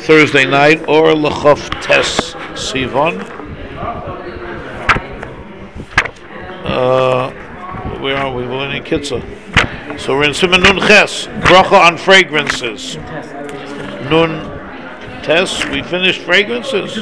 Thursday night, or L'chof Tes Sivan. Where are we? We're in Kitzah. So we're in Siman Nun Ches, bracha on fragrances. Nun Tes, we finished fragrances?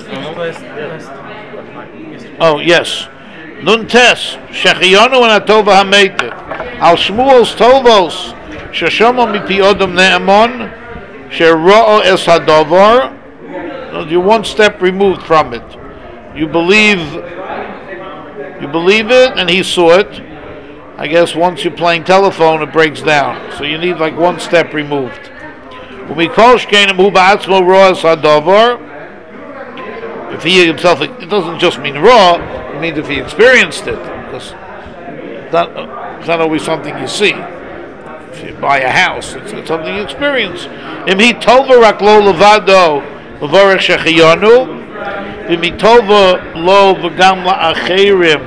Oh, yes. Nun Tes, Shechiyonu and Atova HaMeitiv. Al Shmuel's Tovos, Sheshomo Mipi Odom Ne'emon, Shero'o Es HaDovar. You're one step removed from it. You believe it, and he saw it. I guess once you're playing telephone, it breaks down. So you need like one step removed. If he himself, it doesn't just mean raw, it means if he experienced it. Because it's not always something you see. If you buy a house, it's something you experience. If he tovarak lo levado, levarech shechiyanu, v'mitova lo v'gam la'acherim,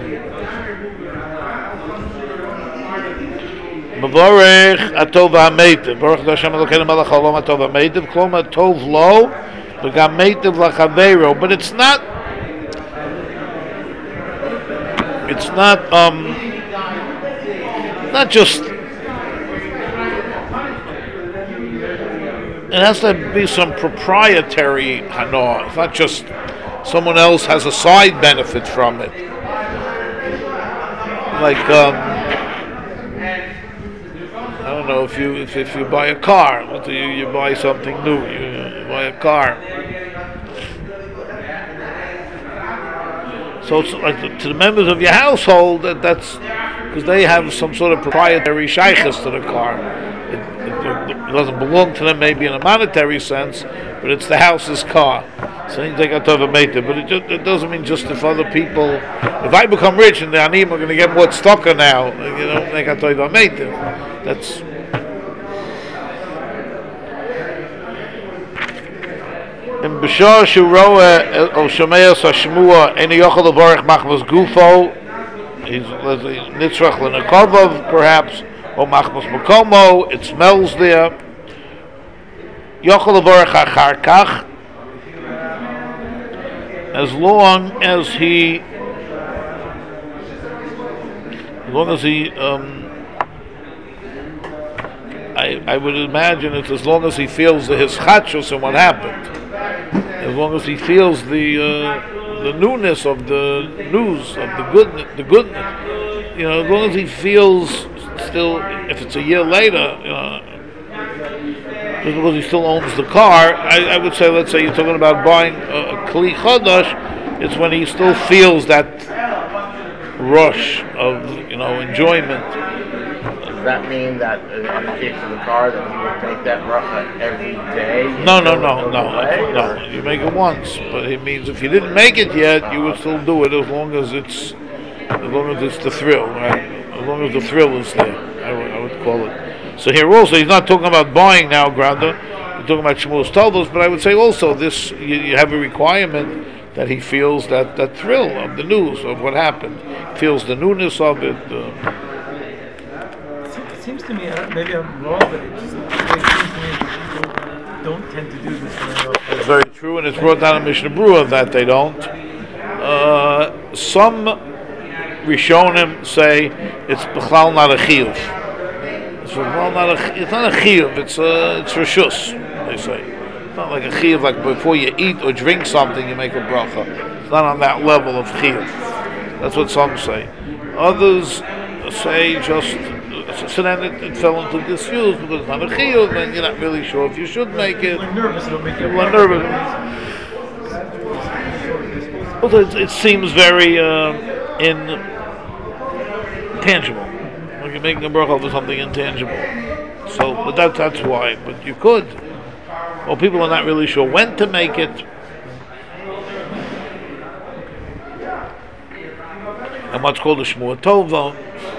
Mavorech atov ha'meitiv. Baruch Hashem Elokeinu melech haolam atov ha'meitiv. Kloma tov lo, v'gam meitiv la'chaveiro. But it's not just. It has to be some proprietary hana. It's not just someone else has a side benefit from it. Like I don't know, if you buy a car, you buy something new, you buy a car. So it's like to the members of your household, that's because they have some sort of proprietary shaykhs to the car. It doesn't belong to them maybe in a monetary sense, but it's the house's car. So you take out of a meter, but it doesn't mean just if other people. If I become rich and the anim are going to get more stocker now, take out of a meter. That's. In B'shar Shuroa or Shomeas Hashmua, any yochel levarich machmas gufo. He's nitzrach l'nekavav, perhaps, or machmas makomo. It smells there. Yochel levarich achar kach. As long as he I would imagine it's as long as he feels his chachos and what happened, as long as he feels the newness of the news of the goodness, as long as he feels still, if it's a year later, just because he still owns the car, I would say, let's say you're talking about buying a kli chadash, it's when he still feels that rush of enjoyment. Does that mean that in the case of the car that he would make that bracha every day? No. You make it once, but it means if you didn't make it yet, you would still do it as long as it's the thrill, right? As long as the thrill is there, I would call it. So here also, he's not talking about buying now, Granda. He's talking about Shmuel's Tovos, but I would say also this: you have a requirement that he feels that thrill of the news of what happened, feels the newness of it. It seems to me, maybe I'm wrong, but it seems to me people don't tend to do this very often. It's very true, and it's brought down in Mishnah Berurah that they don't. Some Rishonim say it's b'chlal not a chiyuv. It's not a chiyuv. It's reshus. They say it's not like a chiyuv. Like before you eat or drink something, you make a bracha. It's not on that level of chiyuv. That's what some say. Others say just. So then it fell into disuse because it's not a chiyuv, and you're not really sure if you should make it. You're nervous. It'll make you nervous. Also, it seems very intangible. Like you're making a bracha over something intangible. So, but that's why. But you could. Well, people are not really sure when to make it. And what's called a Shmuel Tova.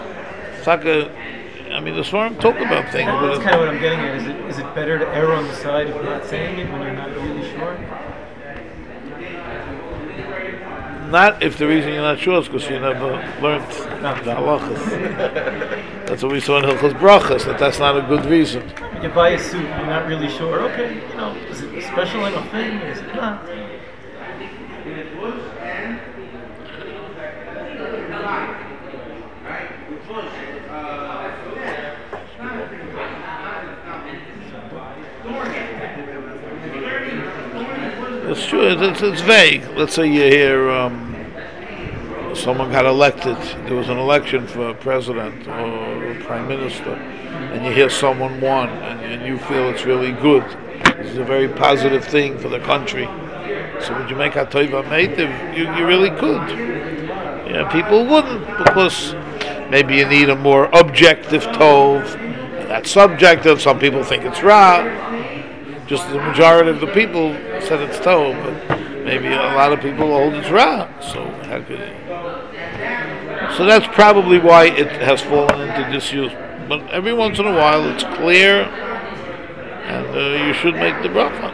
I mean, the Svarim talk about things. That's kind of what I'm getting at. Is it better to err on the side of not saying it when you're not really sure? Not if the reason you're not sure is because you never learned the halachas. That's what we saw in Hilchos Brachas, that's not a good reason. When you buy a suit, you're not really sure. Okay, is it a special in a thing? Is it not? It's true. It's vague. Let's say you hear someone got elected. There was an election for president or prime minister, and you hear someone won, and you feel it's really good. This is a very positive thing for the country. So would you make a toiva meitiv? You really could. Yeah, people wouldn't, because maybe you need a more objective tov. That's subjective. Some people think it's ra. Just the majority of the people said it's tov, but maybe a lot of people hold it's ra. So how could it? So that's probably why it has fallen into disuse. But every once in a while, it's clear, and you should make the bracha.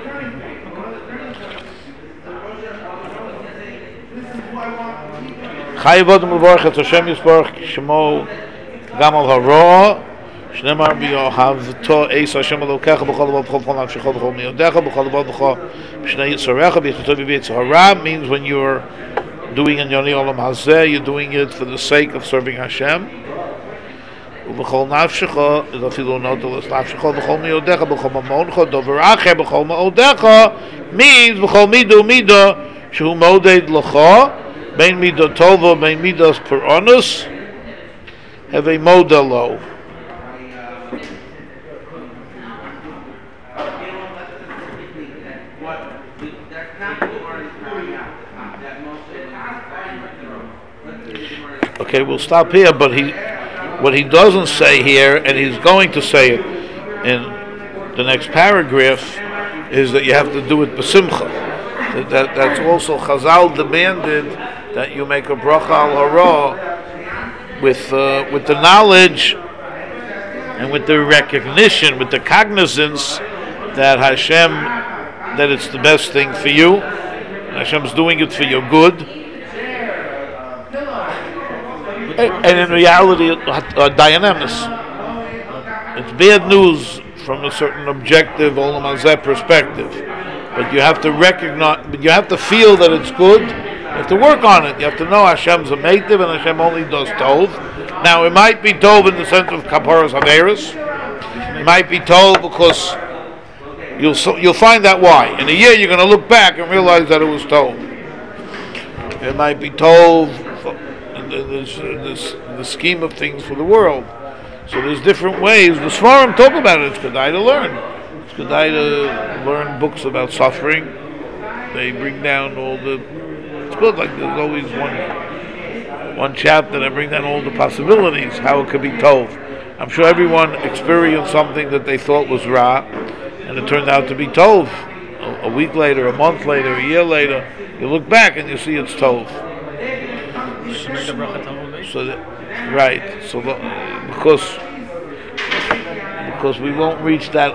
Chayav Adam L'Barach Et Hashem Yisbarach Shemo Gamal Hara Shnemar B'Yohavto Eis Hashem Elokecha B'Chol Levav B'Chol Nafshecha B'Chol Miyodecha B'Chol Levav B'Chol B'Shnei Yitzarecha B'Yitzotov B'Yitz Hara means when you're doing in Yoni Olam Hazeh, you're doing it for the sake of serving Hashem. B'Chol Nafshecha Afilu Notelas Nafshecha B'Chol Miyodecha B'Chol Mamoncha Dover Acher B'Chol Ma'odecha means B'Chol Midu Midah Shehu Moded L'Cha Bein Midah Tova Bein Midas Peronus have a modelo. Okay, we'll stop here, but what he doesn't say here, and he's going to say it in the next paragraph, is that you have to do it b'simcha. That's also Chazal demanded that you make a bracha al hara with the knowledge and with the recognition, with the cognizance that Hashem, that it's the best thing for you. Hashem's doing it for your good. And in reality, dynamis. It's bad news from a certain objective Olam Hazeh perspective. But you have to recognize, but you have to feel that it's good. You have to work on it. You have to know Hashem's a meitiv and Hashem only does tov. Now, it might be tov in the sense of kaparas haveros. It might be tov because you'll find out why. In a year, you're going to look back and realize that it was tov. It might be tov in the scheme of things for the world. So there's different ways. The Sfarim talk about it. It's kedai to learn. It's kedai to learn books about suffering. They bring down all the. It's good. Like there's always one chapter that bring down all the possibilities how it could be tov. I'm sure everyone experienced something that they thought was ra, and it turned out to be tov. A week later, a month later, a year later, you look back and you see it's tov. So because we won't reach that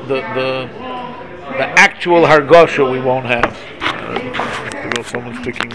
the actual hargosha we won't have. Someone's picking.